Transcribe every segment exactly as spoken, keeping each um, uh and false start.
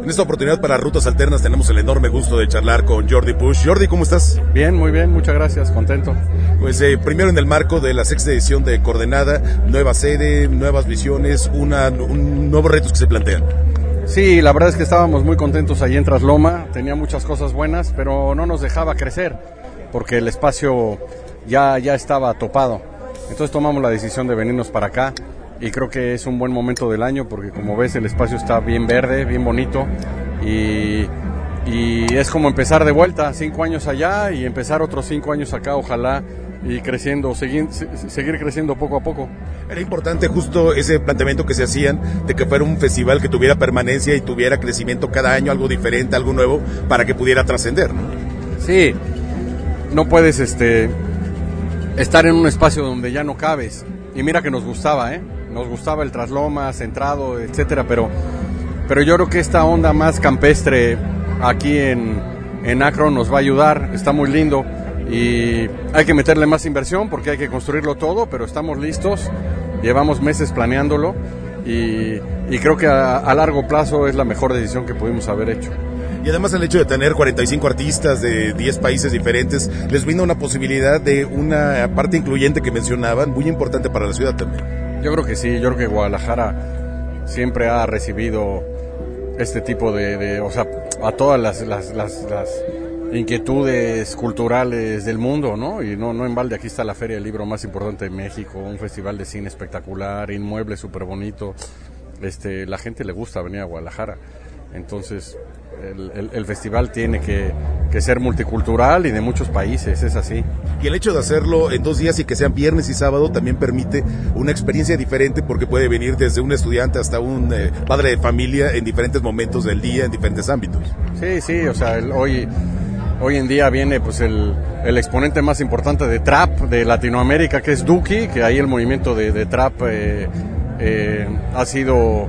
En esta oportunidad para Rutas Alternas tenemos el enorme gusto de charlar con Jordi Puig. Jordi, ¿cómo estás? Bien, muy bien, muchas gracias, contento. Pues eh, primero en el marco de la sexta edición de Coordenada, nueva sede, nuevas visiones, una, un, nuevos retos que se plantean. Sí, la verdad es que estábamos muy contentos ahí en Trasloma, tenía muchas cosas buenas, pero no nos dejaba crecer, porque el espacio ya, ya estaba topado. Entonces tomamos la decisión de venirnos para acá. Y creo que es un buen momento del año porque, como ves, el espacio está bien verde, bien bonito y, y es como empezar de vuelta, cinco años allá y empezar otros cinco años acá, ojalá, y creciendo, seguir, seguir creciendo poco a poco. Era importante justo ese planteamiento que se hacían de que fuera un festival que tuviera permanencia y tuviera crecimiento cada año, algo diferente, algo nuevo, para que pudiera trascender, ¿no? Sí, no puedes este, estar en un espacio donde ya no cabes. Y mira que nos gustaba, ¿eh? Nos gustaba el Trasloma, centrado, etcétera, pero, pero yo creo que esta onda más campestre aquí en, en Akron nos va a ayudar, está muy lindo y hay que meterle más inversión porque hay que construirlo todo, pero estamos listos, llevamos meses planeándolo y, y creo que a, a largo plazo es la mejor decisión que pudimos haber hecho. Y además el hecho de tener cuarenta y cinco artistas de diez países diferentes les brinda una posibilidad de una parte incluyente que mencionaban, muy importante para la ciudad también. Yo creo que sí, yo creo que Guadalajara siempre ha recibido este tipo de, de o sea, a todas las, las, las, las inquietudes culturales del mundo, ¿no? Y no, no en balde, aquí está la Feria del Libro más importante de México, un festival de cine espectacular, inmueble súper bonito, este, la gente le gusta venir a Guadalajara, entonces el, el, el festival tiene que, que ser multicultural y de muchos países, es así. Y el hecho de hacerlo en dos días y que sean viernes y sábado también permite una experiencia diferente porque puede venir desde un estudiante hasta un eh, padre de familia en diferentes momentos del día, en diferentes ámbitos. Sí, sí, o sea, el, hoy, hoy en día viene pues el, el exponente más importante de trap de Latinoamérica, que es Duki, que ahí el movimiento de, de trap eh, eh, ha sido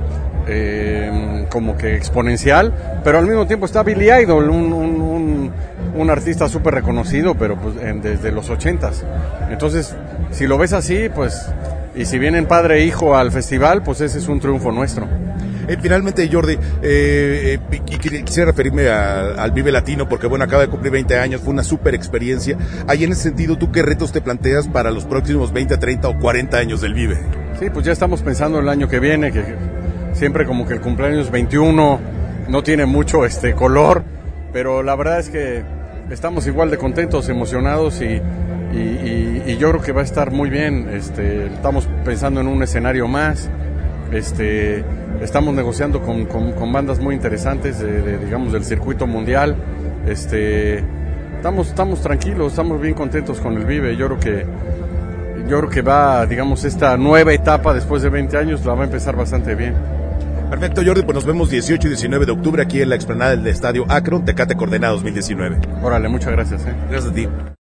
eh, como que exponencial, pero al mismo tiempo está Billy Idol, un, un, un, un artista súper reconocido, pero pues en, desde los ochentas. Entonces, si lo ves así, pues, y si vienen padre e hijo al festival, pues ese es un triunfo nuestro. Eh, finalmente, Jordi, eh, eh, quisiera referirme a, al Vive Latino, porque bueno, acaba de cumplir veinte años, fue una súper experiencia. Ahí en ese sentido, ¿tú qué retos te planteas para los próximos veinte, treinta o cuarenta años del Vive? Sí, pues ya estamos pensando el año que viene, que siempre como que el cumpleaños veintiuno no tiene mucho este color, pero la verdad es que estamos igual de contentos, emocionados y, y, y, y yo creo que va a estar muy bien. Este, estamos pensando en un escenario más, este, estamos negociando con, con, con bandas muy interesantes de, de, digamos, del circuito mundial. Este, estamos, estamos tranquilos, estamos bien contentos con el Vive. Yo creo que yo creo que va, digamos, esta nueva etapa después de veinte años la va a empezar bastante bien. Perfecto, Jordi, pues nos vemos dieciocho y diecinueve de octubre aquí en la explanada del Estadio Akron, Tecate Coordenada dos mil diecinueve. Órale, muchas gracias. ¿eh? Gracias a ti.